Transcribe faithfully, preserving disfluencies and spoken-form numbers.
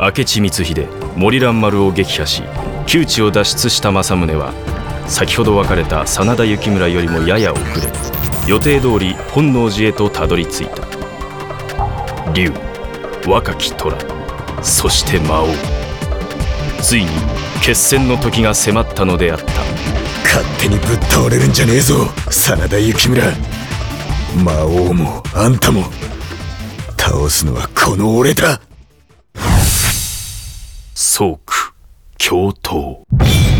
明智光秀、森蘭丸を撃破し窮地を脱出した政宗は、先ほど別れた真田幸村よりもやや遅れ、予定通り本能寺へとたどり着いた。龍、若き虎、そして魔王、ついに決戦の時が迫ったのであった。 勝手にぶっ倒れるんじゃねえぞ、真田幸村。魔王もあんたも倒すのはこの俺だ。 宗区共闘。